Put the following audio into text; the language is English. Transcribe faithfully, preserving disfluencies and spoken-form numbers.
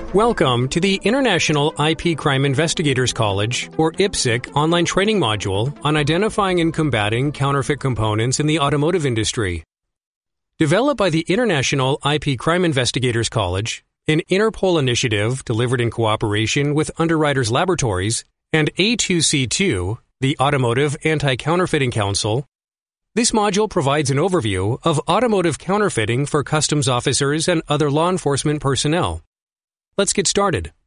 Welcome to the International I P Crime Investigators College, or I P S C, online training module on identifying and combating counterfeit components in the automotive industry. Developed by the International I P Crime Investigators College, an Interpol initiative delivered in cooperation with Underwriters Laboratories, and A two C two, the Automotive Anti-Counterfeiting Council, this module provides an overview of automotive counterfeiting for customs officers and other law enforcement personnel. Let's get started.